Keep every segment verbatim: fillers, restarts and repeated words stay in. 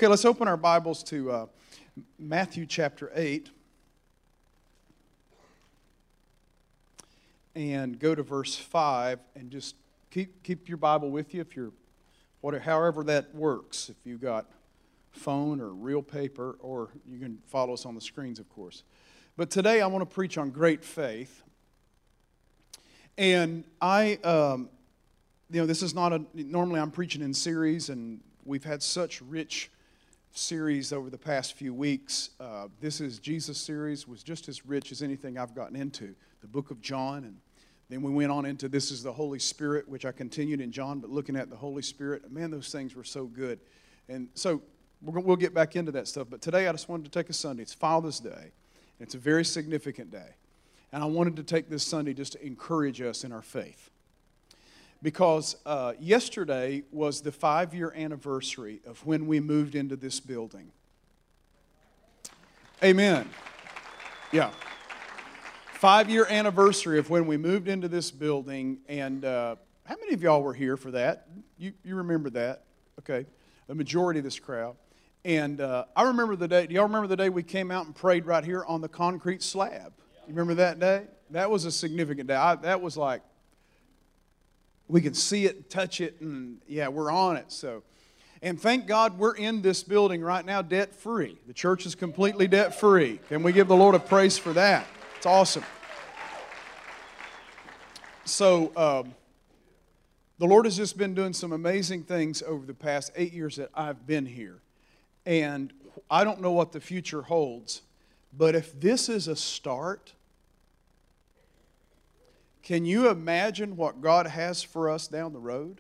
Okay, let's open our Bibles to uh, Matthew chapter eight and go to verse five, and just keep keep your Bible with you if you're whatever, however that works. If you got phone or real paper, or you can follow us on the screens, of course. But today I want to preach on great faith, and I, um, you know, this is not a normally I'm preaching in series, and we've had such rich series over the past few weeks. Uh, this is Jesus series, was just as rich as anything I've gotten into. The book of John, and then we went on into this is the Holy Spirit, which I continued in John, but looking at the Holy Spirit, man, those things were so good. And so we're, we'll get back into that stuff. But today I just wanted to take a Sunday. It's Father's Day, and it's a very significant day. And I wanted to take this Sunday just to encourage us in our faith. Because uh, yesterday was the five-year anniversary of when we moved into this building. Amen. Yeah. Five-year anniversary of when we moved into this building. And uh, how many of y'all were here for that? You, you remember that? Okay. The majority of this crowd. And uh, I remember the day, do y'all remember the day we came out and prayed right here on the concrete slab? You remember that day? That was a significant day. I, that was like, we could see it, touch it, and yeah, we're on it. So, and thank God we're in this building right now debt-free. The church is completely debt-free. Can we give the Lord a praise for that? It's awesome. So, um, the Lord has just been doing some amazing things over the past eight years that I've been here. And I don't know what the future holds, but if this is a start, can you imagine what God has for us down the road?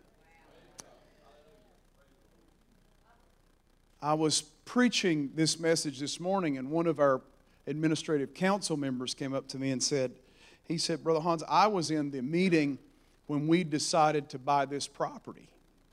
I was preaching this message this morning, and one of our administrative council members came up to me and said, he said, Brother Hans, I was in the meeting when we decided to buy this property.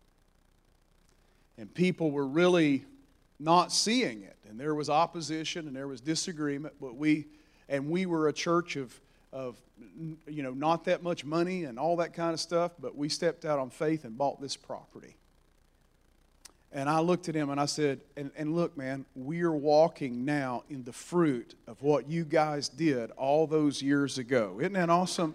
And people were really not seeing it. And there was opposition and there was disagreement, but we, and we were a church of of, you know, not that much money and all that kind of stuff, but we stepped out on faith and bought this property. And I looked at him and I said, and, and look, man, we're walking now in the fruit of what you guys did all those years ago. Isn't that awesome?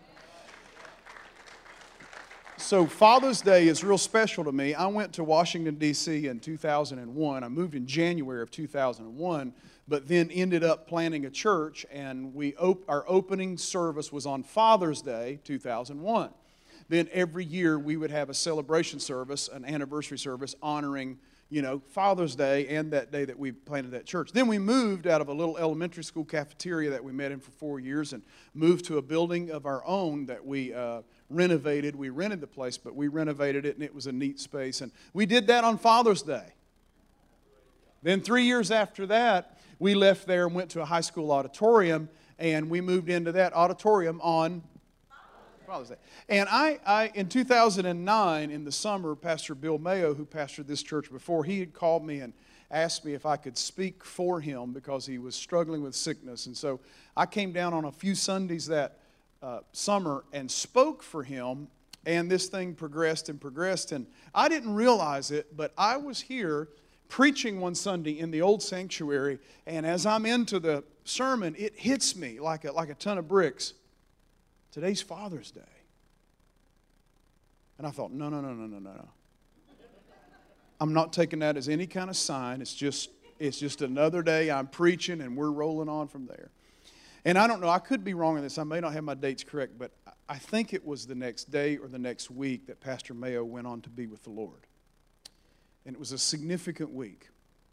So Father's Day is real special to me. I went to Washington, D C in two thousand one. I moved in January of two thousand one, but then ended up planning a church, and we op- our opening service was on Father's Day, two thousand one. Then every year we would have a celebration service, an anniversary service, honoring, you know, Father's Day and that day that we planted that church. Then we moved out of a little elementary school cafeteria that we met in for four years and moved to a building of our own that we uh, renovated. We rented the place, but we renovated it, and it was a neat space. And we did that on Father's Day. Then three years after that, we left there and went to a high school auditorium, and we moved into that auditorium on Father's Day. And I, I, in two thousand nine, in the summer, Pastor Bill Mayo, who pastored this church before, he had called me and asked me if I could speak for him because he was struggling with sickness. And so I came down on a few Sundays that uh, summer and spoke for him, and this thing progressed and progressed. And I didn't realize it, but I was here preaching one Sunday in the old sanctuary, and as I'm into the sermon, it hits me like a, like a ton of bricks. Today's Father's Day. And I thought, no, no, no, no, no, no, no. I'm not taking that as any kind of sign. It's just, it's just another day I'm preaching, and we're rolling on from there. And I don't know, I could be wrong on this. I may not have my dates correct, but I think it was the next day or the next week that Pastor Mayo went on to be with the Lord. And it was a significant week.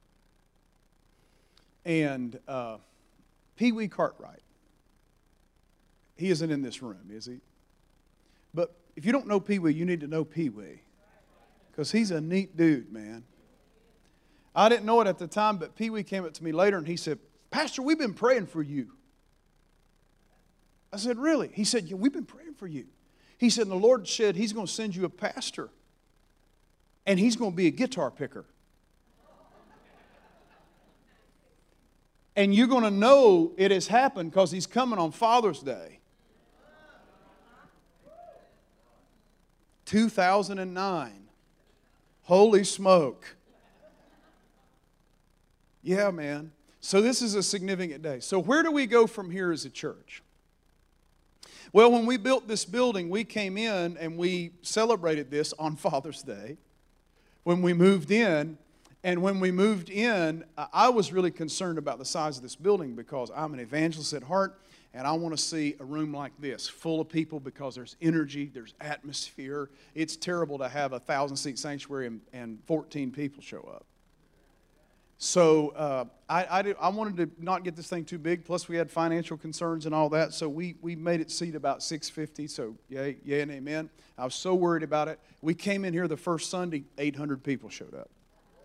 And uh, Pee Wee Cartwright, he isn't in this room, is he? But if you don't know Pee Wee, you need to know Pee Wee. Because he's a neat dude, man. I didn't know it at the time, but Pee Wee came up to me later and he said, Pastor, we've been praying for you. I said, really? He said, yeah, we've been praying for you. He said, and the Lord said he's going to send you a pastor. And he's going to be a guitar picker. And you're going to know it has happened because he's coming on Father's Day. two thousand nine. Holy smoke. Yeah, man. So this is a significant day. So where do we go from here as a church? Well, when we built this building, we came in and we celebrated this on Father's Day when we moved in. And when we moved in, I was really concerned about the size of this building because I'm an evangelist at heart, and I want to see a room like this full of people because there's energy, there's atmosphere. It's terrible to have a thousand-seat sanctuary and, and fourteen people show up. So uh, I, I, did, I wanted to not get this thing too big. Plus, we had financial concerns and all that. So we, we made it seat about six fifty. So yay, yay and amen. I was so worried about it. We came in here the first Sunday, eight hundred people showed up.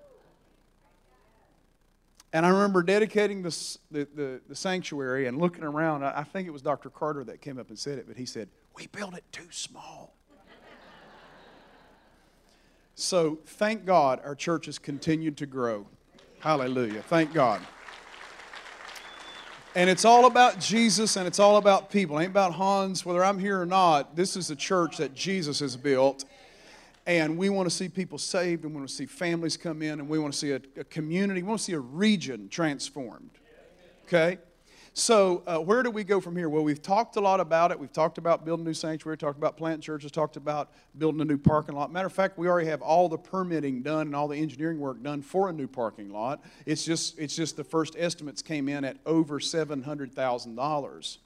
And I remember dedicating this, the, the, the sanctuary and looking around. I, I think it was Doctor Carter that came up and said it, but he said, "We built it too small." So thank God our church has continued to grow. Hallelujah. Thank God. And it's all about Jesus and it's all about people. It ain't about Hans, whether I'm here or not. This is a church that Jesus has built. And we want to see people saved, and we want to see families come in, and we want to see a, a community. We want to see a region transformed. Okay? So uh, where do we go from here? Well, we've talked a lot about it. We've talked about building a new sanctuary, talked about planting churches, talked about building a new parking lot. Matter of fact, we already have all the permitting done and all the engineering work done for a new parking lot. It's just, it's just the first estimates came in at over seven hundred thousand dollars.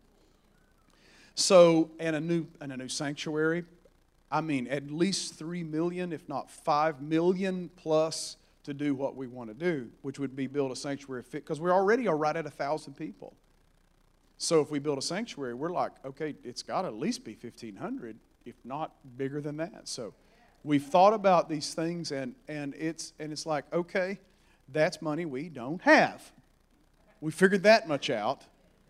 So, and a new, and a new sanctuary. I mean, at least three million, if not five million plus to do what we want to do, which would be build a sanctuary fit, because we already are right at a thousand people. So if we build a sanctuary, we're like, okay, it's got to at least be fifteen hundred, if not bigger than that. So we've thought about these things, and and it's and it's like, okay, that's money we don't have. We figured that much out,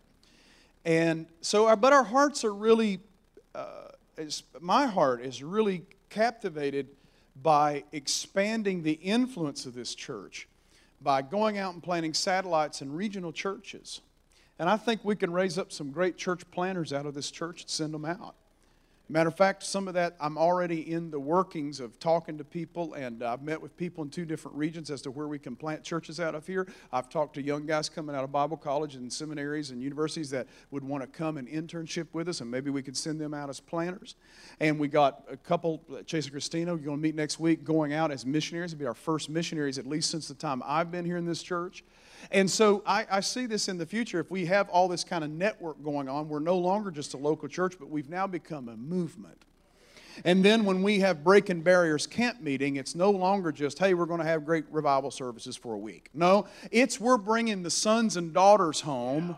and so our but our hearts are really, uh, is, my heart is really captivated by expanding the influence of this church, by going out and planting satellites in regional churches. And I think we can raise up some great church planters out of this church and send them out. Matter of fact, some of that, I'm already in the workings of talking to people, and I've met with people in two different regions as to where we can plant churches out of here. I've talked to young guys coming out of Bible college and seminaries and universities that would want to come and internship with us, and maybe we could send them out as planters. And we got a couple, Chase and Christina, we're going to meet next week, going out as missionaries. It'll be our first missionaries, at least since the time I've been here in this church. And so I, I see this in the future. If we have all this kind of network going on, we're no longer just a local church, but we've now become a movement. And then when we have Breaking Barriers camp meeting, it's no longer just, hey, we're going to have great revival services for a week. No, it's we're bringing the sons and daughters home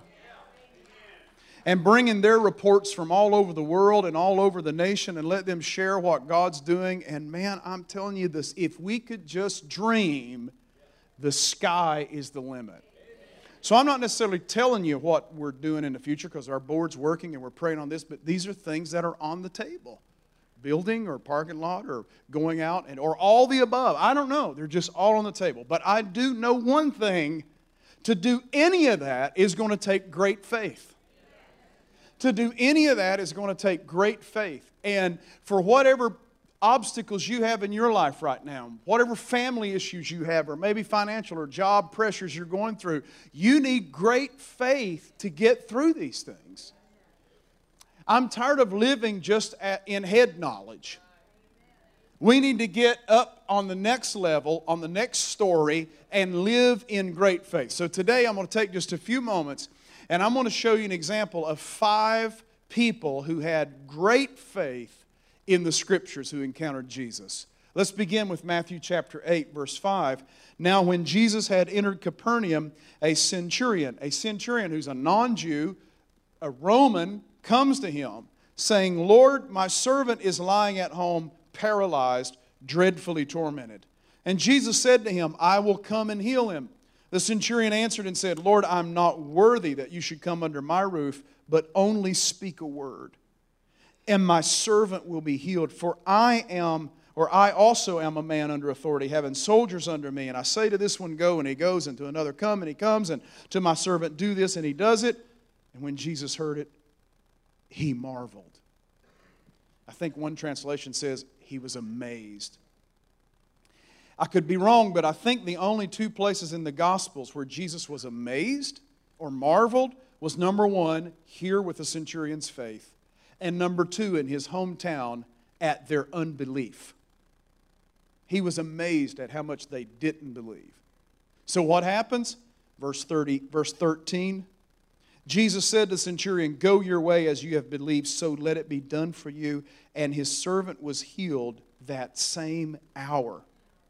and bringing their reports from all over the world and all over the nation and let them share what God's doing. And man, I'm telling you this, if we could just dream, the sky is the limit. So I'm not necessarily telling you what we're doing in the future because our board's working and we're praying on this, but these are things that are on the table. Building or parking lot or going out and or all the above. I don't know. They're just all on the table. But I do know one thing. To do any of that is going to take great faith. To do any of that is going to take great faith. And for whatever obstacles you have in your life right now, whatever family issues you have, or maybe financial or job pressures you're going through, you need great faith to get through these things. I'm tired of living just at, in head knowledge. We need to get up on the next level, on the next story, and live in great faith. So today I'm going to take just a few moments, and I'm going to show you an example of five people who had great faith in the Scriptures who encountered Jesus. Let's begin with Matthew chapter eight, verse five. Now when Jesus had entered Capernaum, a centurion, a centurion who's a non-Jew, a Roman, comes to him, saying, Lord, my servant is lying at home, paralyzed, dreadfully tormented. And Jesus said to him, I will come and heal him. The centurion answered and said, Lord, I'm not worthy that you should come under my roof, but only speak a word, and my servant will be healed. For I am, or I also am a man under authority, having soldiers under me. And I say to this one, go, and he goes, and to another, come, and he comes, and to my servant, do this, and he does it. And when Jesus heard it, he marveled. I think one translation says he was amazed. I could be wrong, but I think the only two places in the Gospels where Jesus was amazed or marveled was number one, here with the centurion's faith, and number two, in his hometown at their unbelief. He was amazed at how much they didn't believe. So what happens? Verse thirty, verse thirteen, Jesus said to the centurion, "Go your way as you have believed, so let it be done for you." And his servant was healed that same hour.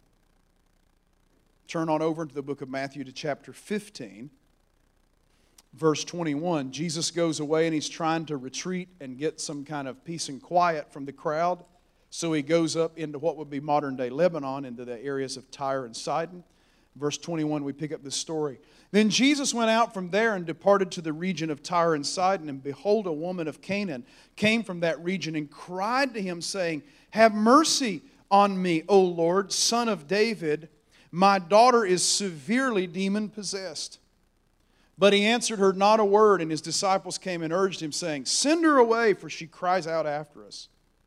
Turn on over into the book of Matthew to chapter fifteen. Verse twenty-one, Jesus goes away and he's trying to retreat and get some kind of peace and quiet from the crowd. So he goes up into what would be modern-day Lebanon, into the areas of Tyre and Sidon. Verse twenty-one, we pick up this story. Then Jesus went out from there and departed to the region of Tyre and Sidon. And behold, a woman of Canaan came from that region and cried to him, saying, "Have mercy on me, O Lord, Son of David. My daughter is severely demon-possessed." But he answered her not a word, and his disciples came and urged him, saying, "Send her away, for she cries out after us."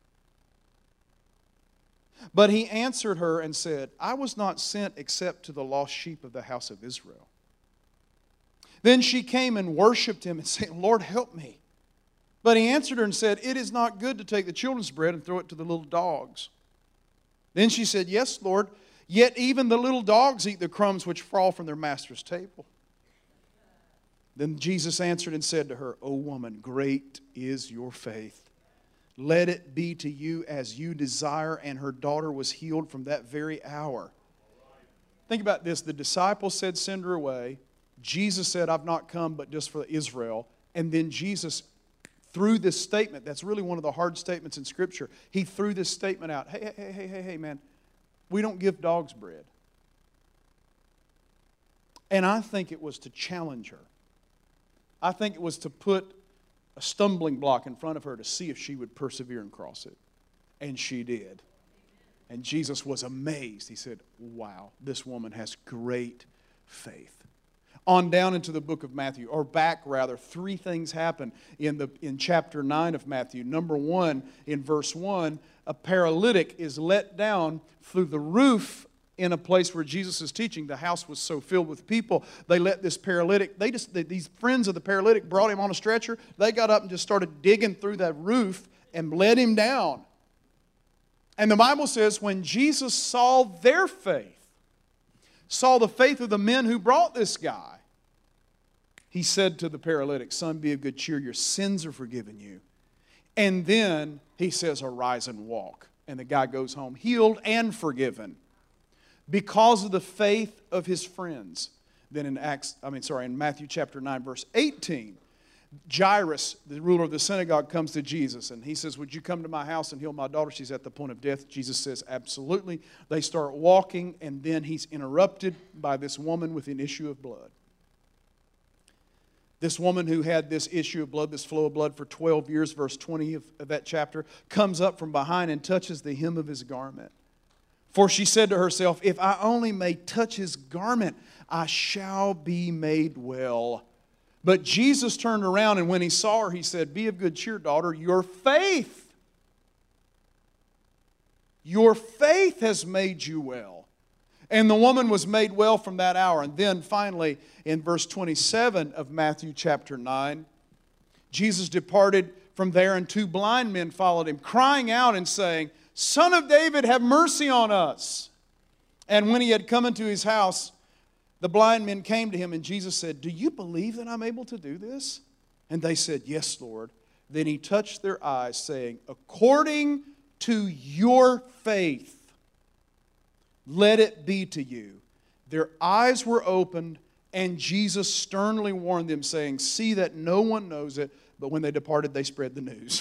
But he answered her and said, "I was not sent except to the lost sheep of the house of Israel." Then she came and worshipped him and said, "Lord, help me." But he answered her and said, "It is not good to take the children's bread and throw it to the little dogs." Then she said, "Yes, Lord, yet even the little dogs eat the crumbs which fall from their master's table." Then Jesus answered and said to her, "O woman, great is your faith. Let it be to you as you desire." And her daughter was healed from that very hour. Think about this. The disciples said, "Send her away." Jesus said, "I've not come but just for Israel." And then Jesus, threw this statement, that's really one of the hard statements in Scripture. He threw this statement out. Hey, hey, hey, hey, hey, man, we don't give dogs bread. And I think it was to challenge her. I think it was to put a stumbling block in front of her to see if she would persevere and cross it. And she did. And Jesus was amazed. He said, "Wow, this woman has great faith." On down into the book of Matthew, or back rather, three things happen in, the, in chapter nine of Matthew. Number one, in verse one, a paralytic is let down through the roof in a place where Jesus is teaching. The house was so filled with people, they let this paralytic, they just, these friends of the paralytic brought him on a stretcher. They got up and just started digging through that roof and let him down. And the Bible says when Jesus saw their faith, saw the faith of the men who brought this guy, he said to the paralytic, "Son, be of good cheer, your sins are forgiven you." And then he says, "Arise and walk." And the guy goes home healed and forgiven, because of the faith of his friends. Then in Acts, I mean, sorry, in Matthew chapter nine, verse eighteen, Jairus, the ruler of the synagogue, comes to Jesus and he says, "Would you come to my house and heal my daughter? She's at the point of death." Jesus says, "Absolutely." They start walking, and then he's interrupted by this woman with an issue of blood. This woman who had this issue of blood, this flow of blood for twelve years, verse twenty of, of that chapter, comes up from behind and touches the hem of his garment. For she said to herself, "If I only may touch his garment, I shall be made well." But Jesus turned around, and when he saw her, he said, "Be of good cheer, daughter, your faith, your faith has made you well." And the woman was made well from that hour. And then finally, in verse twenty-seven of Matthew chapter nine, Jesus departed from there, and two blind men followed him, crying out and saying, "Son of David, have mercy on us." And when he had come into his house, the blind men came to him, and Jesus said, "Do you believe that I'm able to do this?" And they said, "Yes, Lord." Then he touched their eyes, saying, "According to your faith, let it be to you." Their eyes were opened, and Jesus sternly warned them, saying, "See that no one knows it." But when they departed, they spread the news.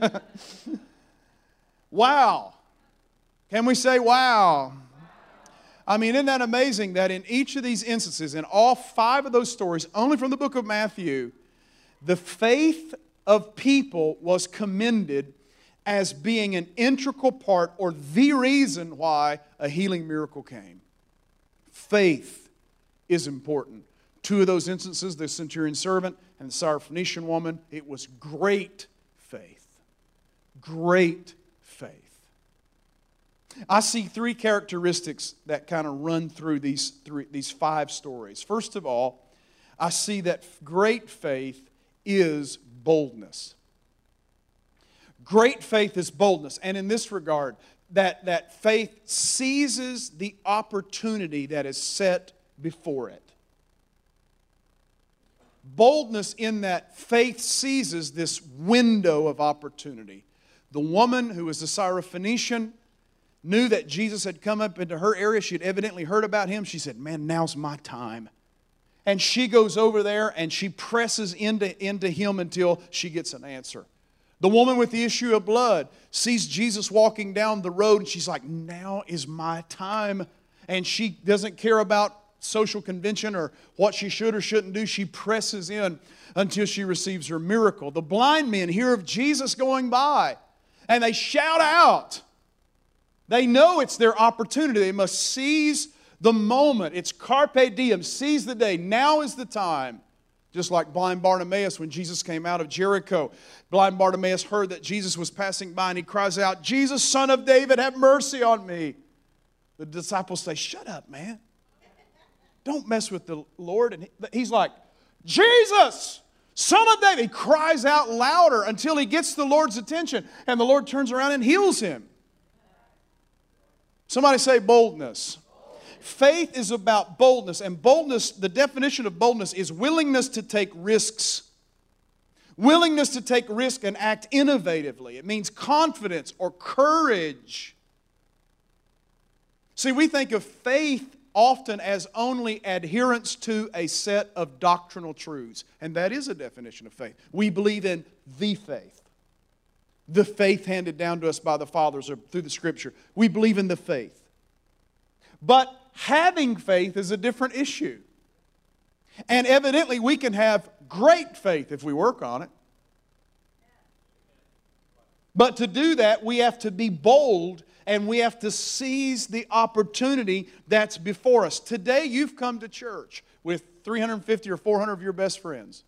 Wow. Can we say wow? I mean, isn't that amazing that in each of these instances, in all five of those stories, only from the book of Matthew, the faith of people was commended as being an integral part or the reason why a healing miracle came. Faith is important. Two of those instances, the centurion servant and the Syrophoenician woman, it was great faith. Great faith. I see three characteristics that kind of run through these, three, these five stories. First of all, I see that great faith is boldness. Great faith is boldness. And in this regard, that, that faith seizes the opportunity that is set before it. Boldness in that faith seizes this window of opportunity. The woman who was the Syrophoenician knew that Jesus had come up into her area. She had evidently heard about Him. She said, man, now's my time. And she goes over there and she presses into, into Him until she gets an answer. The woman with the issue of blood sees Jesus walking down the road and she's like, now is my time. And she doesn't care about social convention or what she should or shouldn't do. She presses in until she receives her miracle. The blind men hear of Jesus going by and they shout out. They know it's their opportunity. They must seize the moment. It's carpe diem. Seize the day. Now is the time. Just like blind Bartimaeus when Jesus came out of Jericho. Blind Bartimaeus heard that Jesus was passing by and he cries out, Jesus, Son of David, have mercy on me. The disciples say, shut up, man. Don't mess with the Lord. And he's like, Jesus, Son of David. He cries out louder until he gets the Lord's attention. And the Lord turns around and heals him. Somebody say boldness. Faith is about boldness. And boldness, the definition of boldness is willingness to take risks. Willingness to take risk and act innovatively. It means confidence or courage. See, we think of faith often as only adherence to a set of doctrinal truths. And that is a definition of faith. We believe in the faith. The faith handed down to us by the fathers or through the Scripture. We believe in the faith. But having faith is a different issue. And evidently we can have great faith if we work on it. But to do that, we have to be bold and we have to seize the opportunity that's before us. Today you've come to church with three hundred fifty or four hundred of your best friends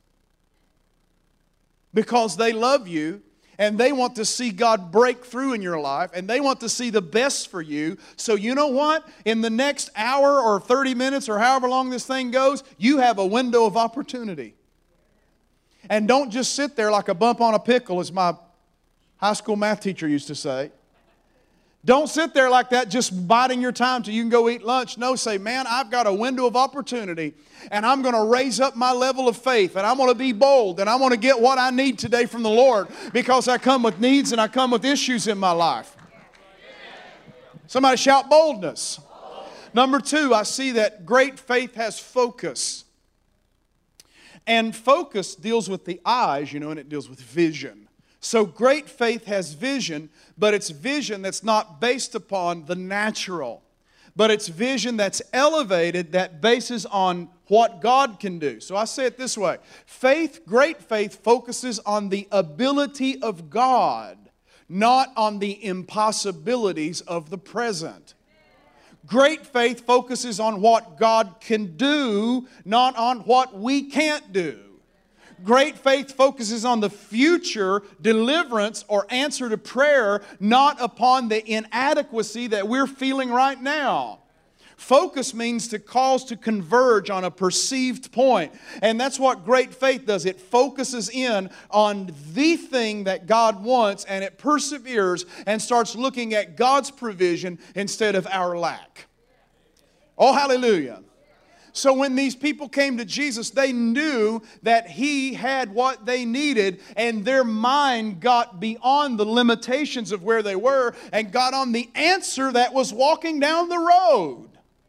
because they love you and they want to see God break through in your life and they want to see the best for you. So you know what? In the next hour or thirty minutes or however long this thing goes, you have a window of opportunity. And don't just sit there like a bump on a pickle, as my high school math teacher used to say. Don't sit there like that just biding your time till you can go eat lunch. No, say, man, I've got a window of opportunity and I'm going to raise up my level of faith and I'm going to be bold and I'm going to get what I need today from the Lord because I come with needs and I come with issues in my life. Somebody shout boldness. Number two, I see that great faith has focus. And focus deals with the eyes, you know, and it deals with vision. So great faith has vision, but it's vision that's not based upon the natural. But it's vision that's elevated, that bases on what God can do. So I say it this way. Faith, great faith, focuses on the ability of God, not on the impossibilities of the present. Great faith focuses on what God can do, not on what we can't do. Great faith focuses on the future deliverance or answer to prayer, not upon the inadequacy that we're feeling right now. Focus means to cause to converge on a perceived point. And that's what great faith does. It focuses in on the thing that God wants and it perseveres and starts looking at God's provision instead of our lack. Oh, hallelujah. So when these people came to Jesus, they knew that He had what they needed, and their mind got beyond the limitations of where they were and got on the answer that was walking down the road.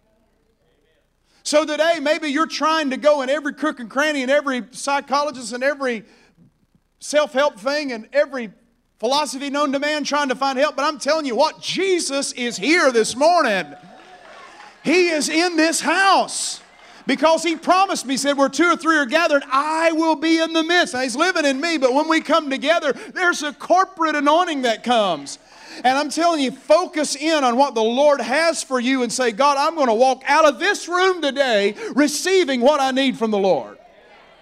So today, maybe you're trying to go in every crook and cranny and every psychologist and every self-help thing and every philosophy known to man trying to find help, but I'm telling you what, Jesus is here this morning. He is in this house. Because He promised me, He said, where two or three are gathered, I will be in the midst. Now, He's living in me, but when we come together, there's a corporate anointing that comes. And I'm telling you, focus in on what the Lord has for you and say, God, I'm going to walk out of this room today receiving what I need from the Lord.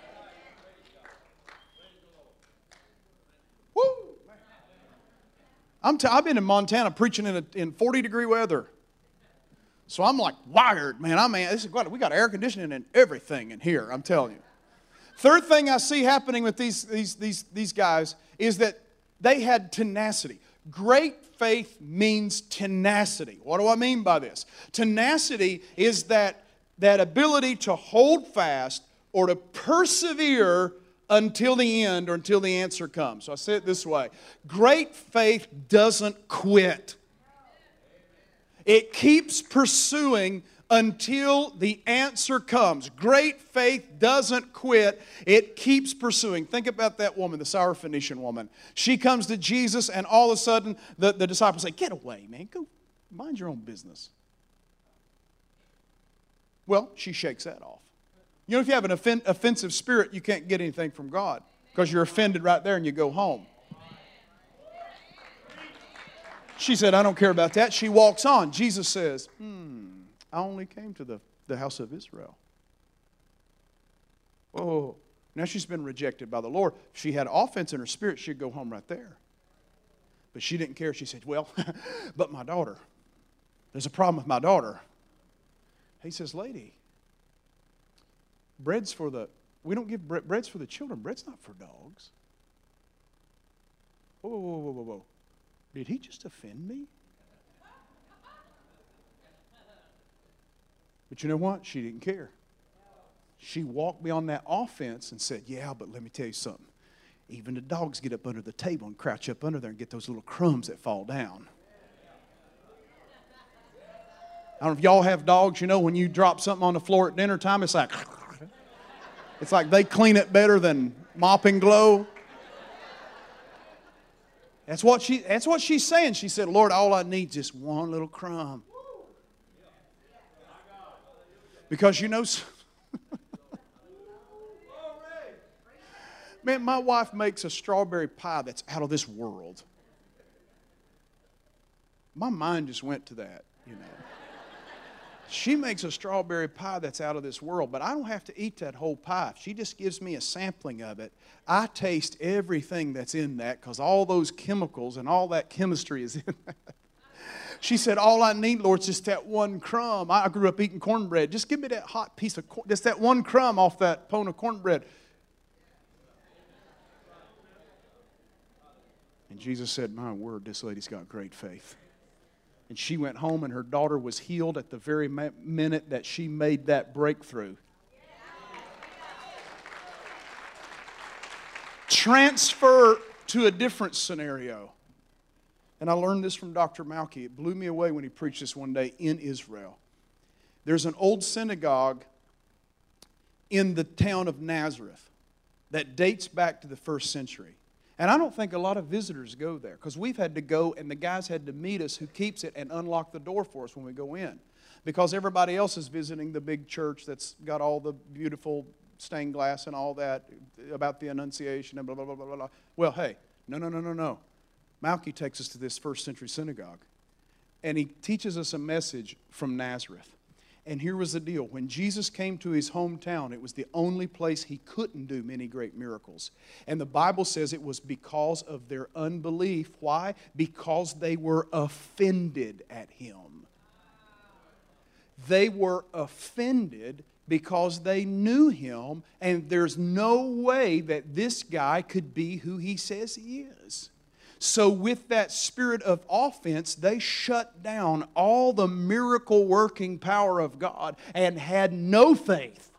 Woo! I'm t- I've been in Montana preaching in, a, in forty degree weather. So I'm like wired, man. I mean, this is, we got air conditioning and everything in here, I'm telling you. Third thing I see happening with these, these, these, these guys is that they had tenacity. Great faith means tenacity. What do I mean by this? Tenacity is that, that ability to hold fast or to persevere until the end or until the answer comes. So I say it this way. Great faith doesn't quit. It keeps pursuing until the answer comes. Great faith doesn't quit. It keeps pursuing. Think about that woman, the Syrophoenician woman. She comes to Jesus and all of a sudden the, the disciples say, get away, man. Go mind your own business. Well, she shakes that off. You know, if you have an offen- offensive spirit, you can't get anything from God because you're offended right there and you go home. She said, I don't care about that. She walks on. Jesus says, hmm, I only came to the, the house of Israel. Oh, now she's been rejected by the Lord. If she had offense in her spirit, she'd go home right there. But she didn't care. She said, well, but my daughter. There's a problem with my daughter. He says, lady, bread's for the, we don't give bread, bread's for the children. Bread's not for dogs. Whoa, whoa, whoa, whoa, whoa. Did he just offend me? But you know what? She didn't care. She walked beyond that offense and said, yeah, but let me tell you something. Even the dogs get up under the table and crouch up under there and get those little crumbs that fall down. I don't know if y'all have dogs, you know, when you drop something on the floor at dinner time, it's like, it's like they clean it better than Mop and Glow. That's what she, that's what she's saying. She said, Lord, all I need is just one little crumb. Because you know, man, my wife makes a strawberry pie that's out of this world. My mind just went to that, you know. She makes a strawberry pie that's out of this world, but I don't have to eat that whole pie. If she just gives me a sampling of it, I taste everything that's in that because all those chemicals and all that chemistry is in that. She said, all I need, Lord, is just that one crumb. I grew up eating cornbread. Just give me that hot piece of corn, just that one crumb off that pone of cornbread. And Jesus said, my word, this lady's got great faith. And she went home and her daughter was healed at the very minute that she made that breakthrough. Transfer to a different scenario. And I learned this from Doctor Malky. It blew me away when he preached this one day in Israel. There's an old synagogue in the town of Nazareth that dates back to the first century. And I don't think a lot of visitors go there because we've had to go and the guys had to meet us who keeps it and unlock the door for us when we go in. Because everybody else is visiting the big church that's got all the beautiful stained glass and all that about the Annunciation and blah, blah, blah, blah, blah. Well, hey, no, no, no, no, no. Malky takes us to this first century synagogue. And he teaches us a message from Nazareth. And here was the deal. When Jesus came to his hometown, it was the only place he couldn't do many great miracles. And the Bible says it was because of their unbelief. Why? Because they were offended at him. They were offended because they knew him, and there's no way that this guy could be who he says he is. So with that spirit of offense, they shut down all the miracle-working power of God and had no faith.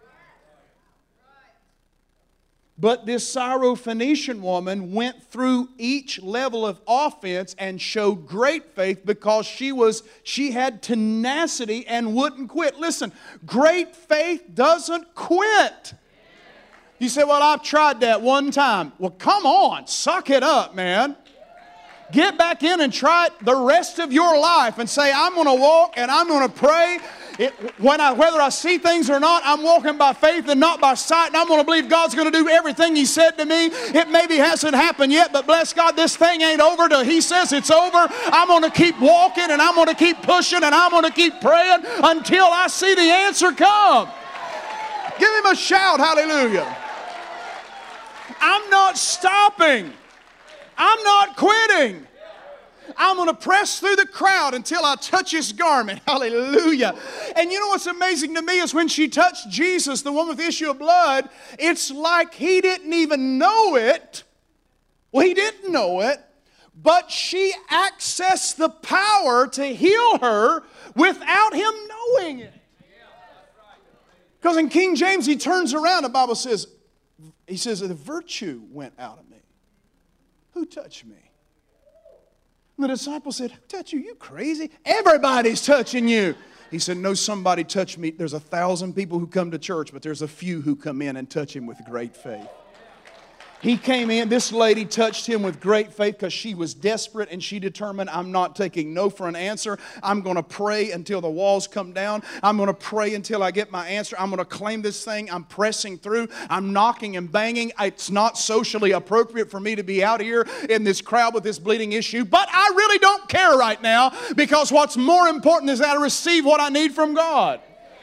But this Syrophoenician woman went through each level of offense and showed great faith because she was she had tenacity and wouldn't quit. Listen, great faith doesn't quit. You say, well, I've tried that one time. Well, come on, suck it up, man. Get back in and try it the rest of your life and say, I'm going to walk and I'm going to pray. It, when I, whether I see things or not, I'm walking by faith and not by sight, and I'm going to believe God's going to do everything He said to me. It maybe hasn't happened yet, but bless God, this thing ain't over till He says it's over. I'm going to keep walking and I'm going to keep pushing and I'm going to keep praying until I see the answer come. Give Him a shout, hallelujah. I'm not stopping. I'm not quitting. I'm going to press through the crowd until I touch His garment. Hallelujah. And you know what's amazing to me is when she touched Jesus, the one with the issue of blood, it's like He didn't even know it. Well, He didn't know it, but she accessed the power to heal her without Him knowing it. Because in King James, he turns around, the Bible says, he says, the virtue went out of me. Who touched me? And the disciple said, who touched you? You crazy? Everybody's touching you. He said, no, somebody touched me. There's a thousand people who come to church, but there's a few who come in and touch Him with great faith. He came in, this lady touched Him with great faith because she was desperate and she determined, I'm not taking no for an answer. I'm going to pray until the walls come down. I'm going to pray until I get my answer. I'm going to claim this thing. I'm pressing through. I'm knocking and banging. It's not socially appropriate for me to be out here in this crowd with this bleeding issue, but I really don't care right now because what's more important is that I receive what I need from God.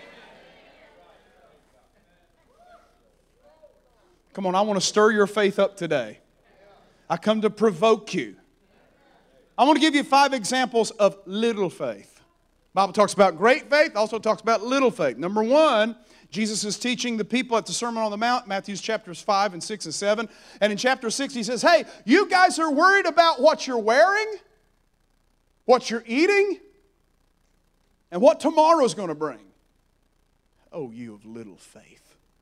Come on, I want to stir your faith up today. I come to provoke you. I want to give you five examples of little faith. The Bible talks about great faith, also talks about little faith. Number one, Jesus is teaching the people at the Sermon on the Mount, Matthew chapters five and six and seven. And in chapter six, He says, hey, you guys are worried about what you're wearing, what you're eating, and what tomorrow's going to bring. Oh, you of little faith.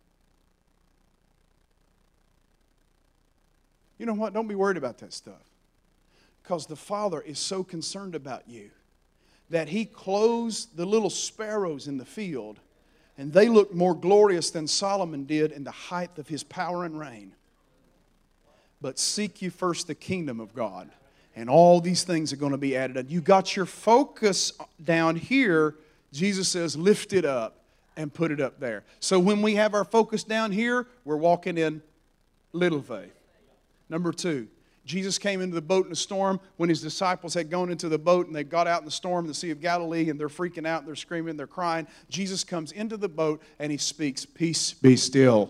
You know what? Don't be worried about that stuff. Because the Father is so concerned about you that He clothes the little sparrows in the field, and they look more glorious than Solomon did in the height of his power and reign. But seek you first the kingdom of God, and all these things are going to be added. You got your focus down here. Jesus says, lift it up and put it up there. So when we have our focus down here, we're walking in little faith. Number two, Jesus came into the boat in a storm when His disciples had gone into the boat and they got out in the storm in the Sea of Galilee and they're freaking out, they're screaming, they're crying. Jesus comes into the boat and He speaks, peace, be still.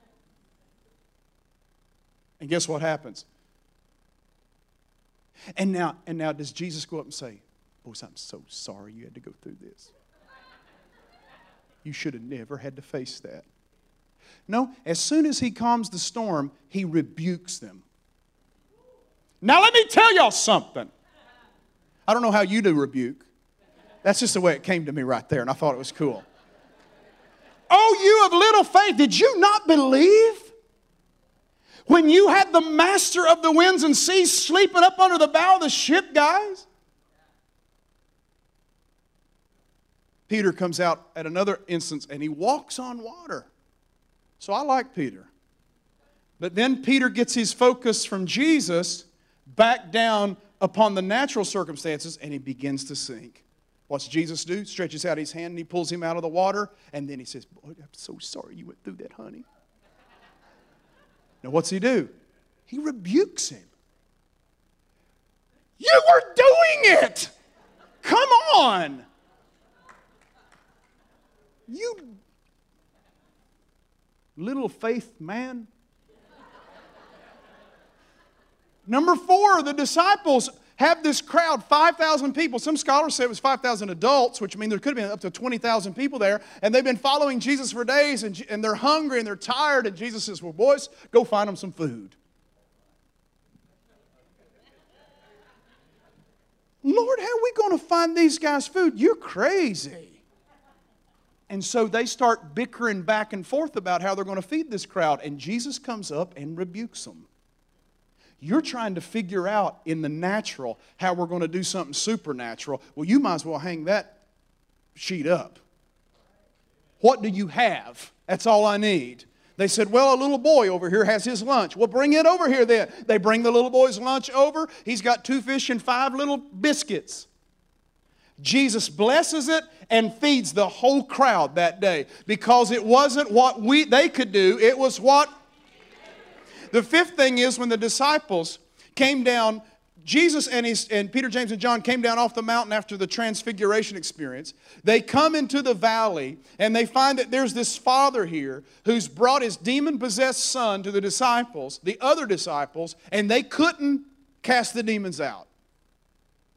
And guess what happens? And now, and now does Jesus go up and say, boys, I'm so sorry you had to go through this. You should have never had to face that. No, as soon as He calms the storm, He rebukes them. Now let me tell y'all something. I don't know how you do rebuke. That's just the way it came to me right there, and I thought it was cool. Oh, you of little faith, did you not believe? When you had the master of the winds and seas sleeping up under the bow of the ship, guys? Peter comes out at another instance, and he walks on water. So I like Peter. But then Peter gets his focus from Jesus back down upon the natural circumstances, and he begins to sink. What's Jesus do? Stretches out His hand and He pulls him out of the water, and then He says, boy, I'm so sorry you went through that, honey. Now what's He do? He rebukes him. You were doing it! Come on! You little faith man. Number four, the disciples have this crowd, five thousand people. Some scholars say it was five thousand adults, which means there could have been up to twenty thousand people there. And they've been following Jesus for days, and, and they're hungry and they're tired. And Jesus says, well, boys, go find them some food. Lord, how are we going to find these guys food? You're crazy. And so they start bickering back and forth about how they're going to feed this crowd. And Jesus comes up and rebukes them. You're trying to figure out in the natural how we're going to do something supernatural. Well, you might as well hang that sheet up. What do you have? That's all I need. They said, well, a little boy over here has his lunch. Well, bring it over here then. They bring the little boy's lunch over. He's got two fish and five little biscuits. Jesus blesses it and feeds the whole crowd that day because it wasn't what we they could do. It was what. The fifth thing is when the disciples came down, Jesus and, his, and Peter, James, and John came down off the mountain after the transfiguration experience. They come into the valley and they find that there's this father here who's brought his demon-possessed son to the disciples, the other disciples, and they couldn't cast the demons out.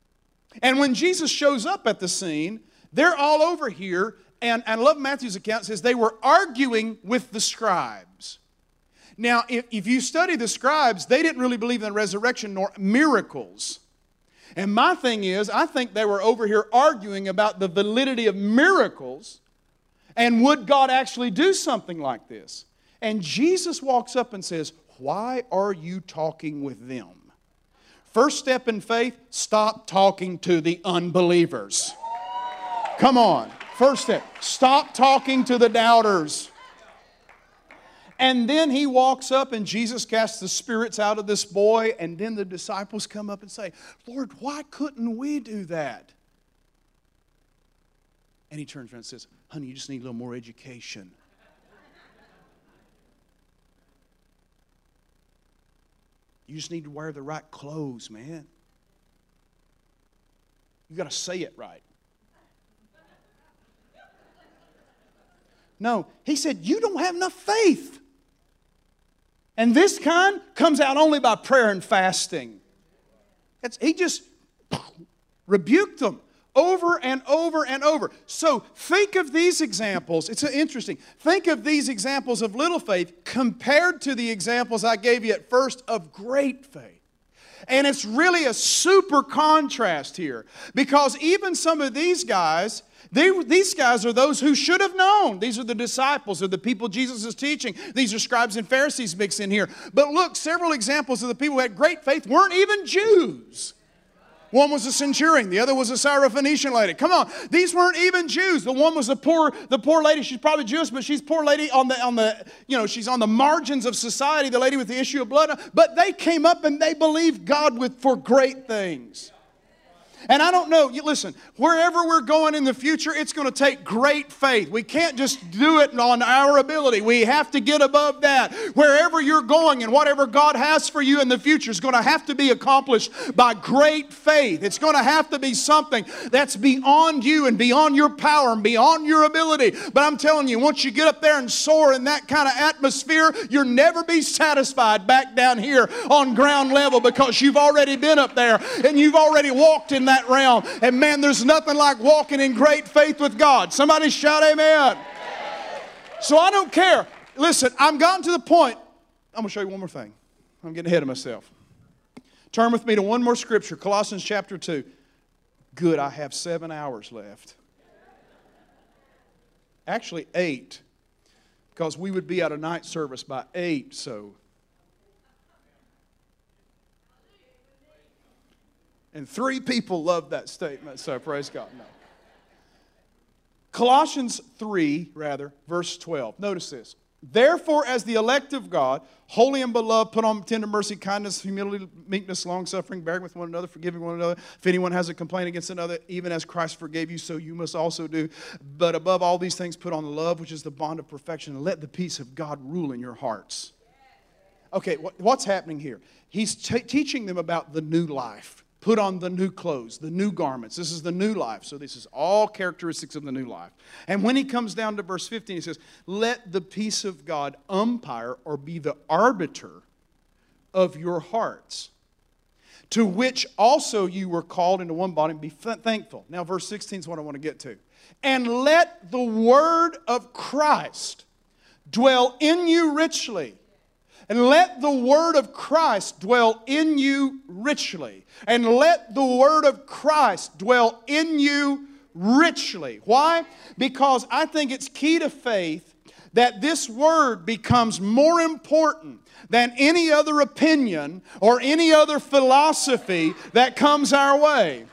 And when Jesus shows up at the scene, they're all over here. And, and I love Matthew's account. It says they were arguing with the scribes. Now, if, if you study the scribes, they didn't really believe in the resurrection nor miracles. And my thing is, I think they were over here arguing about the validity of miracles and would God actually do something like this. And Jesus walks up and says, why are you talking with them? First step in faith, stop talking to the unbelievers. Come on. First step, stop talking to the doubters. And then he walks up and Jesus casts the spirits out of this boy. And then the disciples come up and say, Lord, why couldn't we do that? And he turns around and says, honey, you just need a little more education. You just need to wear the right clothes, man. You got to say it right. No, he said, you don't have enough faith. And this kind comes out only by prayer and fasting. It's, he just rebuked them over and over and over. So think of these examples. It's interesting. Think of these examples of little faith compared to the examples I gave you at first of great faith. And it's really a super contrast here. Because even some of these guys, they, these guys are those who should have known. These are the disciples, or the people Jesus is teaching. These are scribes and Pharisees mixed in here. But look, several examples of the people who had great faith weren't even Jews. One was a centurion. The other was a Syrophoenician lady. Come on. These weren't even Jews. The one was the poor, the poor lady. She's probably Jewish, but she's a poor lady on the, on the, you know, she's on the margins of society, the lady with the issue of blood. But they came up and they believed God with, for great things. And I don't know, you listen, wherever we're going in the future, it's going to take great faith. We can't just do it on our ability. We have to get above that. Wherever you're going and whatever God has for you in the future is going to have to be accomplished by great faith. It's going to have to be something that's beyond you and beyond your power and beyond your ability. But I'm telling you, once you get up there and soar in that kind of atmosphere, you'll never be satisfied back down here on ground level, because you've already been up there and you've already walked in that that realm. And man, there's nothing like walking in great faith with God. Somebody shout amen. So I don't care. Listen, I'm gotten to the point. I'm going to show you one more thing. I'm getting ahead of myself. Turn with me to one more scripture, Colossians chapter two. Good, I have seven hours left. Actually, eight. Because we would be out of night service by eight, so... And three people love that statement, so praise God. No. Colossians three, rather, verse twelve. Notice this. Therefore, as the elect of God, holy and beloved, put on tender mercy, kindness, humility, meekness, long-suffering, bearing with one another, forgiving one another. If anyone has a complaint against another, even as Christ forgave you, so you must also do. But above all these things, put on love, which is the bond of perfection, and let the peace of God rule in your hearts. Okay, what's happening here? He's t- teaching them about the new life. Put on the new clothes, the new garments. This is the new life. So this is all characteristics of the new life. And when he comes down to verse fifteen, he says, let the peace of God umpire or be the arbiter of your hearts, to which also you were called into one body, and be thankful. Now verse sixteen is what I want to get to. And let the word of Christ dwell in you richly. And let the word of Christ dwell in you richly. And let the word of Christ dwell in you richly. Why? Because I think it's key to faith that this word becomes more important than any other opinion or any other philosophy that comes our way.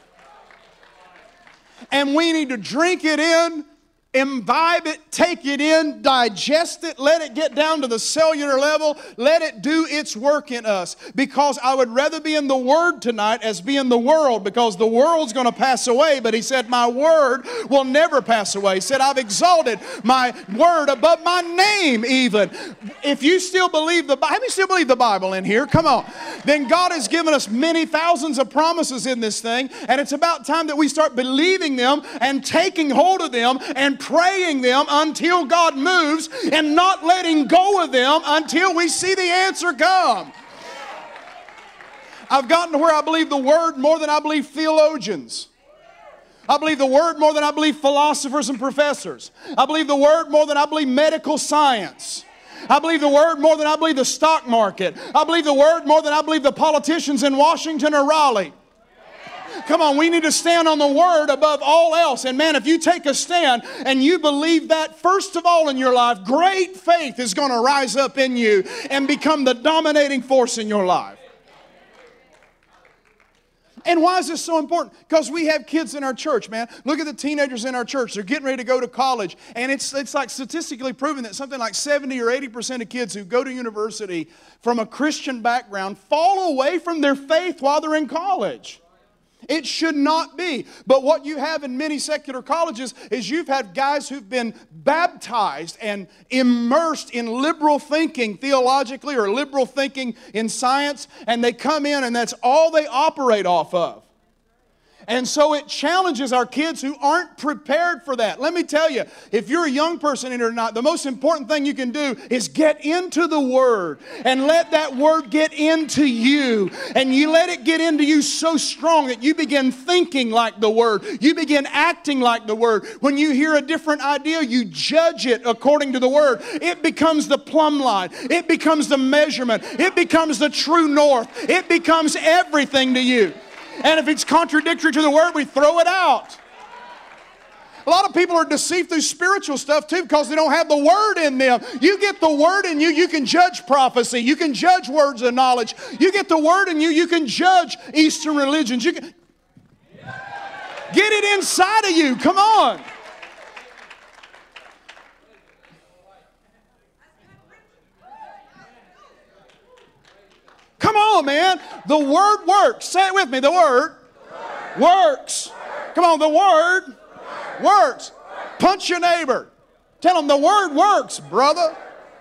And we need to drink it in, imbibe it, take it in, digest it, let it get down to the cellular level, let it do its work in us. Because I would rather be in the Word tonight as be in the world, because the world's going to pass away. But he said, my Word will never pass away. He said, I've exalted my Word above my name even. If you still believe the Bible, how many still believe the Bible in here? Come on. Then God has given us many thousands of promises in this thing, and it's about time that we start believing them and taking hold of them and praying them until God moves, and not letting go of them until we see the answer come. I've gotten to where I believe the Word more than I believe theologians. I believe the Word more than I believe philosophers and professors. I believe the Word more than I believe medical science. I believe the Word more than I believe the stock market. I believe the Word more than I believe the politicians in Washington or Raleigh. Come on, we need to stand on the Word above all else. And man, if you take a stand and you believe that first of all in your life, great faith is going to rise up in you and become the dominating force in your life. And why is this so important? Because we have kids in our church, man. Look at the teenagers in our church. They're getting ready to go to college. And it's, it's like statistically proven that something like seventy or eighty percent of kids who go to university from a Christian background fall away from their faith while they're in college. It should not be. But what you have in many secular colleges is you've had guys who've been baptized and immersed in liberal thinking theologically or liberal thinking in science, and they come in and that's all they operate off of. And so it challenges our kids who aren't prepared for that. Let me tell you, if you're a young person in here or not, the most important thing you can do is get into the Word and let that Word get into you. And you let it get into you so strong that you begin thinking like the Word. You begin acting like the Word. When you hear a different idea, you judge it according to the Word. It becomes the plumb line. It becomes the measurement. It becomes the true north. It becomes everything to you. And if it's contradictory to the Word, we throw it out. A lot of people are deceived through spiritual stuff too because they don't have the Word in them. You get the Word in you, you can judge prophecy. You can judge words of knowledge. You get the Word in you, you can judge Eastern religions. You can get it inside of you. Come on. Come on, man. The Word works. Say it with me. The Word, the word. works. Word. Come on, the Word, the word. works. Word. Punch your neighbor. Tell them the Word works, brother.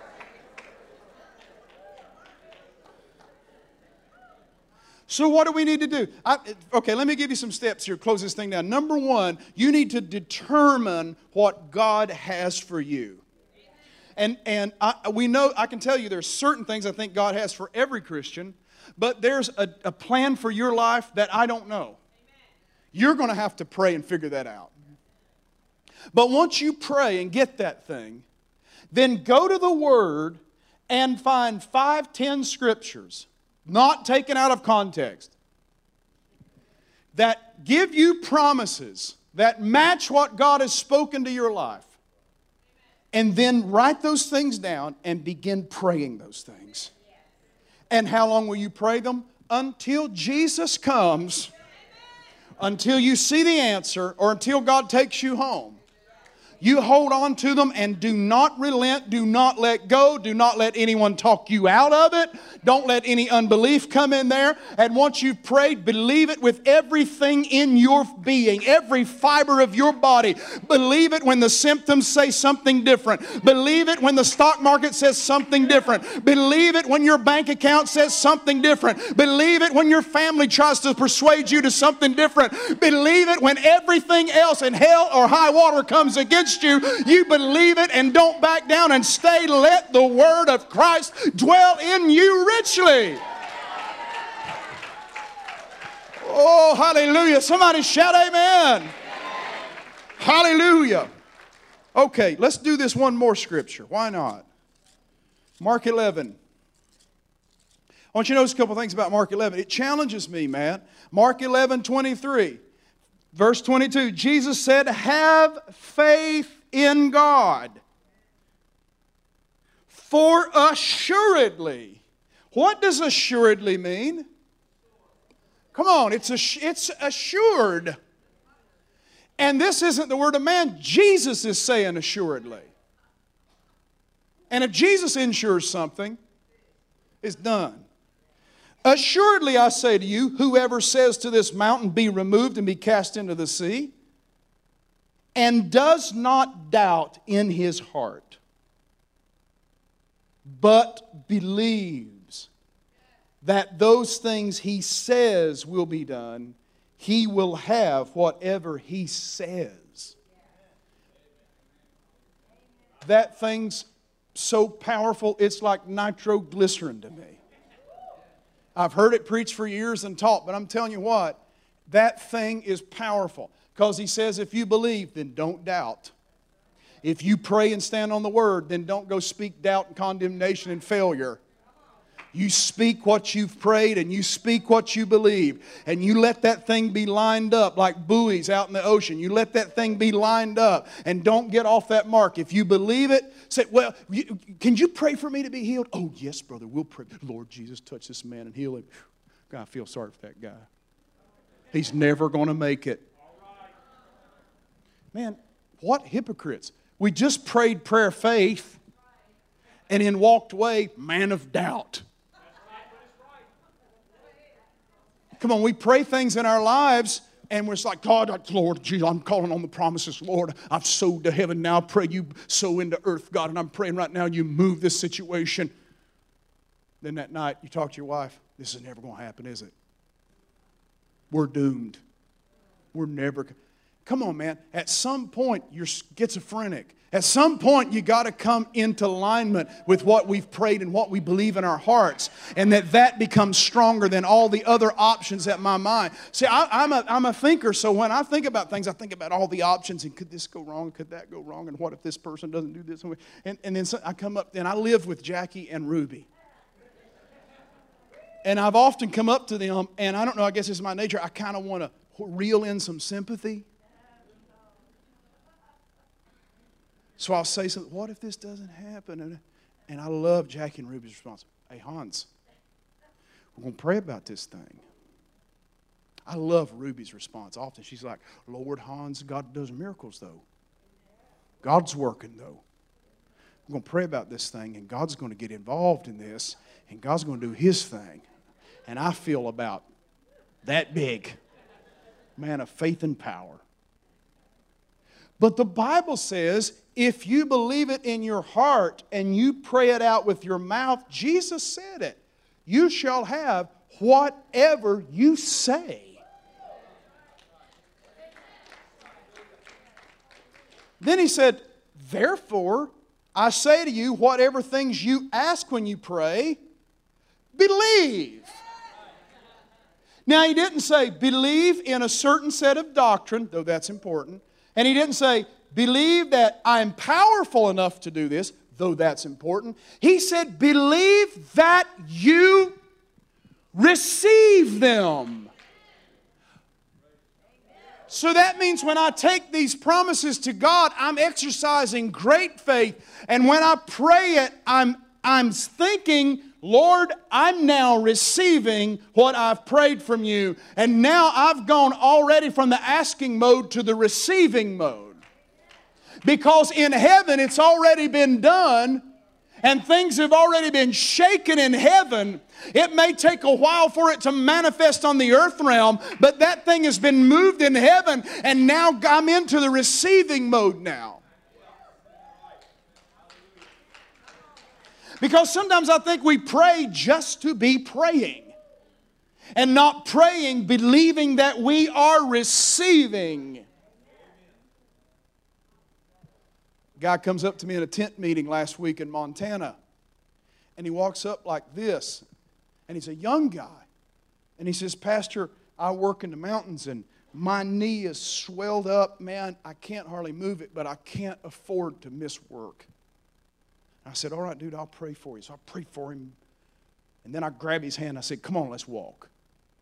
So what do we need to do? I, okay, let me give you some steps here. Close this thing down. Number one, you need to determine what God has for you. And, and I, we know, I can tell you there's certain things I think God has for every Christian, but there's a, a plan for your life that I don't know. You're going to have to pray and figure that out. But once you pray and get that thing, then go to the Word and find five, ten scriptures, not taken out of context, that give you promises that match what God has spoken to your life. And then write those things down and begin praying those things. And how long will you pray them? Until Jesus comes, until you see the answer, or until God takes you home. You hold on to them and do not relent, do not let go, do not let anyone talk you out of it. Don't let any unbelief come in there. And once you've prayed, believe it with everything in your being, every fiber of your body. Believe it when the symptoms say something different. Believe it when the stock market says something different. Believe it when your bank account says something different. Believe it when your family tries to persuade you to something different. Believe it when everything else in hell or high water comes against you, you believe it and don't back down and stay. Let the Word of Christ dwell in you richly. Oh, hallelujah. Somebody shout amen. Hallelujah. Okay, let's do this one more scripture. Why not? Mark eleven. I want you to notice a couple things about Mark eleven. It challenges me, man. Mark eleven twenty-three. Verse twenty-two, Jesus said, have faith in God. For assuredly. What does assuredly mean? Come on, it's, it's assured. And this isn't the word of man. Jesus is saying assuredly. And if Jesus ensures something, it's done. Assuredly, I say to you, whoever says to this mountain, be removed and be cast into the sea, and does not doubt in his heart, but believes that those things he says will be done, he will have whatever he says. That thing's so powerful, it's like nitroglycerin to me. I've heard it preached for years and taught, but I'm telling you what, that thing is powerful. Because He says if you believe, then don't doubt. If you pray and stand on the Word, then don't go speak doubt and condemnation and failure. You speak what you've prayed and you speak what you believe. And you let that thing be lined up like buoys out in the ocean. You let that thing be lined up and don't get off that mark. If you believe it, say, well, you, can you pray for me to be healed? Oh, yes, brother, we'll pray. Lord Jesus, touch this man and heal him. God, I feel sorry for that guy. He's never going to make it. Man, what hypocrites. We just prayed prayer of faith and then walked away, man of doubt. Come on, we pray things in our lives and we're just like, God, Lord, geez, I'm calling on the promises. Lord, I've sowed to heaven. Now I pray you sow into earth, God. And I'm praying right now you move this situation. Then that night you talk to your wife. This is never going to happen, is it? We're doomed. We're never... Come on, man. At some point, you're schizophrenic. At some point, you got to come into alignment with what we've prayed and what we believe in our hearts, and that that becomes stronger than all the other options at my mind. See, I, I'm a I'm a thinker, so when I think about things, I think about all the options, and could this go wrong? Could that go wrong? And what if this person doesn't do this? And and then so I come up, and I live with Jackie and Ruby. And I've often come up to them, and I don't know, I guess it's my nature, I kind of want to reel in some sympathy. So I'll say something, what if this doesn't happen? And, and I love Jackie and Ruby's response. Hey, Hans, we're going to pray about this thing. I love Ruby's response. Often she's like, Lord, Hans, God does miracles, though. God's working, though. We're going to pray about this thing, and God's going to get involved in this, and God's going to do His thing. And I feel about that big. Man of faith and power. But the Bible says, if you believe it in your heart and you pray it out with your mouth, Jesus said it, you shall have whatever you say. Then He said, therefore, I say to you, whatever things you ask when you pray, believe. Now, He didn't say, believe in a certain set of doctrine, though that's important. And He didn't say, believe that I'm powerful enough to do this, though that's important. He said, believe that you receive them. So that means when I take these promises to God, I'm exercising great faith. And when I pray it, I'm, I'm thinking, Lord, I'm now receiving what I've prayed from you. And now I've gone already from the asking mode to the receiving mode. Because in heaven it's already been done and things have already been shaken in heaven. It may take a while for it to manifest on the earth realm, but that thing has been moved in heaven and now I'm into the receiving mode now. Because sometimes I think we pray just to be praying and not praying, believing that we are receiving. A guy comes up to me in a tent meeting last week in Montana, and he walks up like this, and he's a young guy. And he says, Pastor, I work in the mountains, and my knee is swelled up. Man, I can't hardly move it, but I can't afford to miss work. I said, all right, dude, I'll pray for you. So I prayed for him. And then I grabbed his hand. I said, come on, let's walk.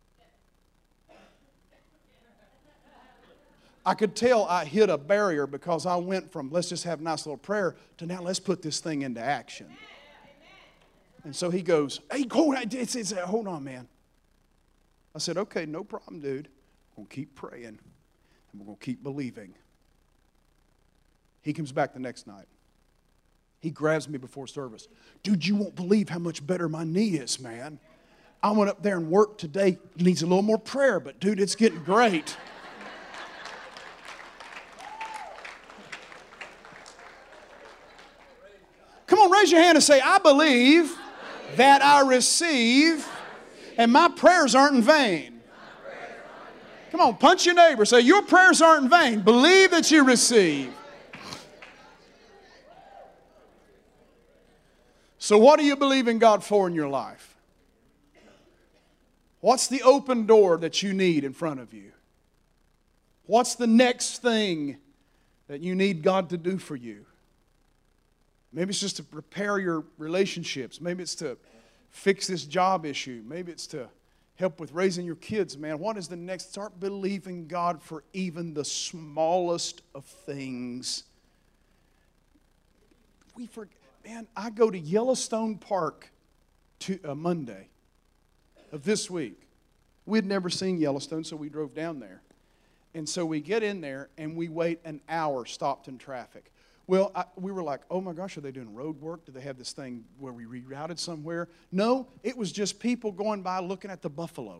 I could tell I hit a barrier because I went from let's just have a nice little prayer to now let's put this thing into action. And so he goes, hey, hold on, it's, it's, hold on, man. I said, okay, no problem, dude. We're going to keep praying and we're going to keep believing. He comes back the next night. He grabs me before service. Dude, you won't believe how much better my knee is, man. I went up there and worked today. It needs a little more prayer, but dude, it's getting great. Come on, raise your hand and say, I believe that I receive, and my prayers aren't in vain. Come on, punch your neighbor. Say, your prayers aren't in vain. Believe that you receive. So what do you believe in God for in your life? What's the open door that you need in front of you? What's the next thing that you need God to do for you? Maybe it's just to repair your relationships. Maybe it's to fix this job issue. Maybe it's to help with raising your kids, man. What is the next? Start believing God for even the smallest of things. We forget, man, I go to Yellowstone Park to uh, Monday of this week. We'd never seen Yellowstone, so we drove down there. And so we get in there, and we wait an hour stopped in traffic. Well, I, we were like, oh my gosh, are they doing road work? Do they have this thing where we rerouted somewhere? No, it was just people going by looking at the buffalo.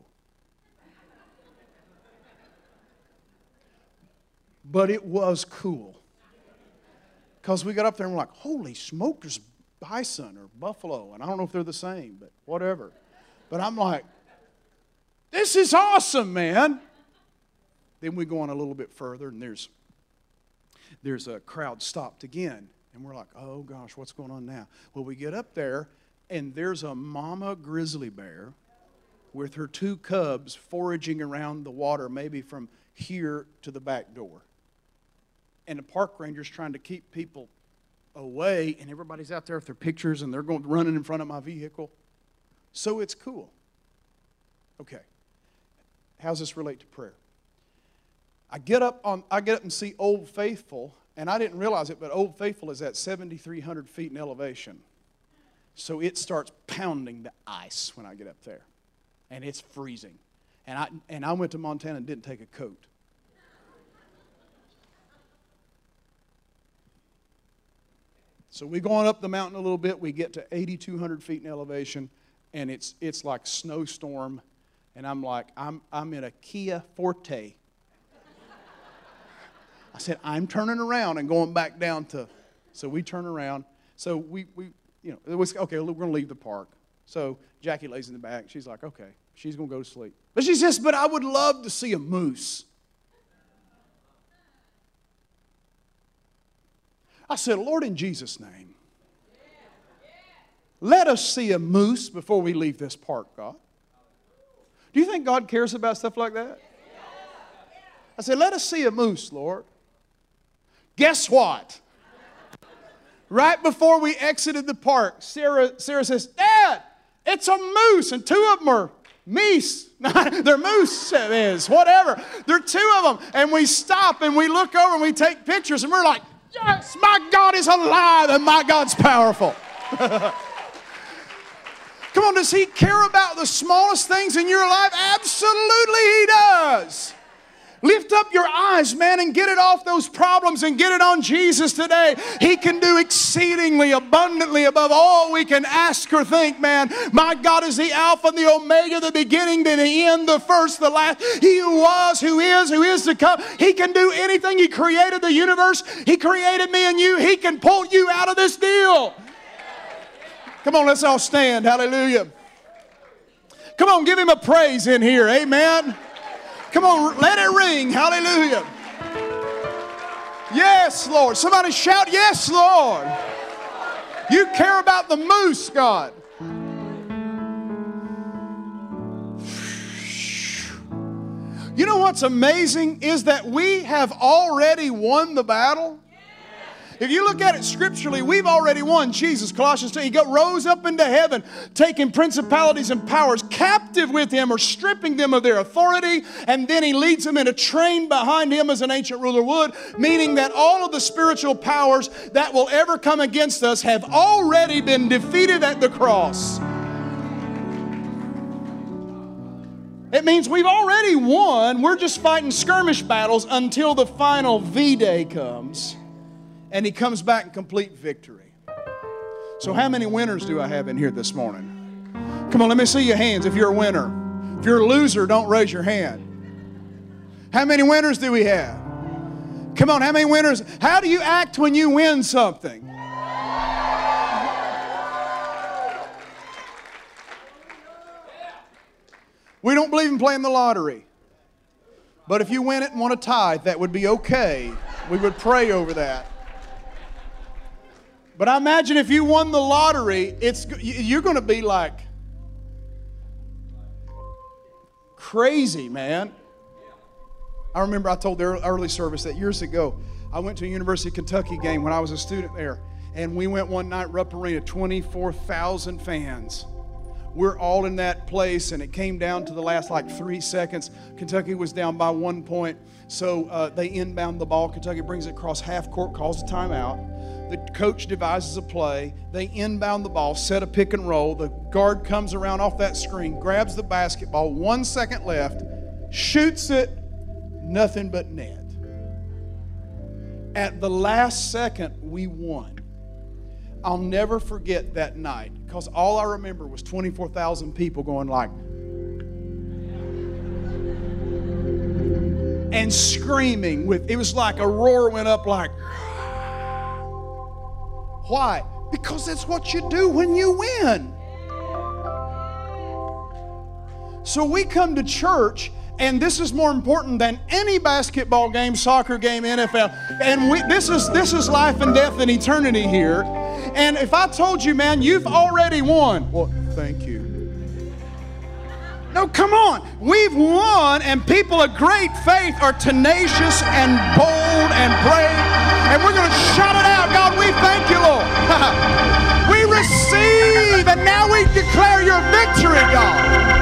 But it was cool. Because we got up there and we're like, holy smoke, there's bison or buffalo. And I don't know if they're the same, but whatever. But I'm like, this is awesome, man. Then we go on a little bit further, and there's there's a crowd stopped again. And we're like, oh gosh, what's going on now? Well, we get up there, and there's a mama grizzly bear with her two cubs foraging around the water, maybe from here to the back door. And the park ranger's trying to keep people away, and everybody's out there with their pictures, and they're going running in front of my vehicle. So it's cool. Okay. How does this relate to prayer? I get up on I get up and see Old Faithful, and I didn't realize it, but Old Faithful is at seventy-three hundred feet in elevation. So it starts pounding the ice when I get up there. And it's freezing. And I and I went to Montana and didn't take a coat. So we're going up the mountain a little bit. We get to eighty-two hundred feet in elevation, and it's it's like snowstorm. And I'm like, I'm I'm in a Kia Forte. I said, I'm turning around and going back down to, so we turn around. So we, we you know, it was, okay, we're going to leave the park. So Jackie lays in the back. She's like, okay, she's going to go to sleep. But she says, but I would love to see a moose. I said, Lord, in Jesus' name, let us see a moose before we leave this park, God. Do you think God cares about stuff like that? I said, let us see a moose, Lord. Guess what? Right before we exited the park, Sarah, Sarah says, Dad, it's a moose. And two of them are meese. They're moose, it is, whatever. There are two of them. And we stop and we look over and we take pictures. And we're like, yes, my God is alive and my God's powerful. Come on, does He care about the smallest things in your life? Absolutely He does. Lift up your eyes, man, and get it off those problems and get it on Jesus today. He can do exceedingly abundantly above all we can ask or think, man. My God is the Alpha and the Omega, the beginning to the end, the first, the last. He who was, who is, who is to come. He can do anything. He created the universe. He created me and you. He can pull you out of this deal. Come on, let's all stand. Hallelujah. Come on, give Him a praise in here. Amen. Come on, let it ring. Hallelujah. Yes, Lord. Somebody shout, yes, Lord. You care about the moose, God. You know what's amazing is that we have already won the battle. If you look at it scripturally, we've already won. Jesus, Colossians two, He got, rose up into heaven, taking principalities and powers captive with Him or stripping them of their authority. And then He leads them in a train behind Him as an ancient ruler would, meaning that all of the spiritual powers that will ever come against us have already been defeated at the cross. It means we've already won. We're just fighting skirmish battles until the final V-Day comes. And He comes back in complete victory. So how many winners do I have in here this morning? Come on, let me see your hands if you're a winner. If you're a loser, don't raise your hand. How many winners do we have? Come on, how many winners? How do you act when you win something? We don't believe in playing the lottery. But if you win it and want to tithe, that would be okay. We would pray over that. But I imagine if you won the lottery, it's you're going to be like, crazy, man. I remember I told the early service that years ago, I went to a University of Kentucky game when I was a student there. And we went one night, Rupp Arena, twenty-four thousand fans. We're all in that place, and it came down to the last like three seconds. Kentucky was down by one point, so uh, they inbound the ball. Kentucky brings it across half court, calls a timeout. The coach devises a play. They inbound the ball, set a pick and roll. The guard comes around off that screen, grabs the basketball, one second left, shoots it, nothing but net. At the last second, we won. I'll never forget that night, because all I remember was twenty-four thousand people going like, and screaming with, it was like a roar went up like, why? Because that's what you do when you win. So we come to church, and this is more important than any basketball game, soccer game, N F L. And we, this is this is life and death and eternity here. And if I told you, man, you've already won. Well, thank you. No, come on. We've won, and people of great faith are tenacious and bold and brave. And we're going to shout it out. God, we thank you, Lord. We receive, and now we declare your victory, God.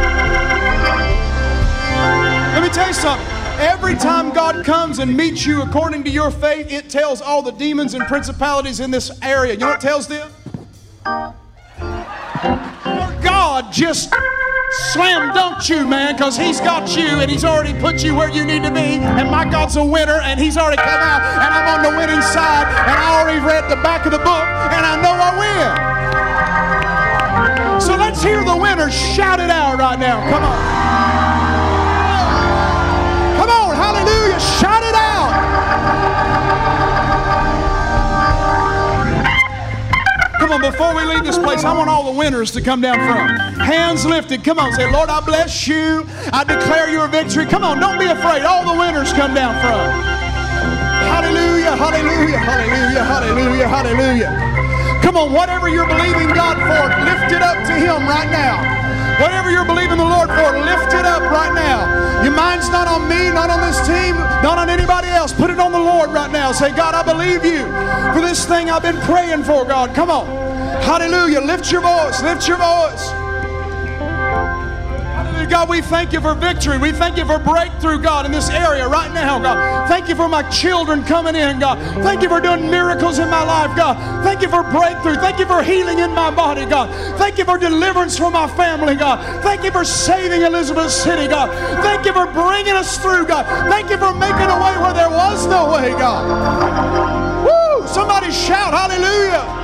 Let me tell you something. Every time God comes and meets you according to your faith, it tells all the demons and principalities in this area. You know what it tells them? Your God just slam dunked you, man, because he's got you and he's already put you where you need to be. And my God's a winner, and he's already come out, and I'm on the winning side, and I already read the back of the book, and I know I win. So let's hear the winner shout it out right now. Come on. Hallelujah, shout it out. Come on, before we leave this place, I want all the winners to come down front. Hands lifted. Come on, say, Lord, I bless you. I declare your victory. Come on, don't be afraid. All the winners come down front. Hallelujah, hallelujah, hallelujah, hallelujah, hallelujah. Come on, whatever you're believing God for, lift it up to him right now. Whatever you're believing the Lord for, lift it up right now. Your mind's not on me, not on this team, not on anybody else. Put it on the Lord right now. Say, God, I believe you for this thing I've been praying for, God. Come on. Hallelujah. Lift your voice. Lift your voice. Hallelujah. God, we thank you for victory. We thank you for breakthrough, God, in this area right now, God. Thank you for my children coming in, God. Thank you for doing miracles in my life, God. Thank you for breakthrough. Thank you for healing in my body, God. Thank you for deliverance for my family, God. Thank you for saving Elizabeth City, God. Thank you for bringing us through, God. Thank you for making a way where there was no way, God. Woo! Somebody shout hallelujah.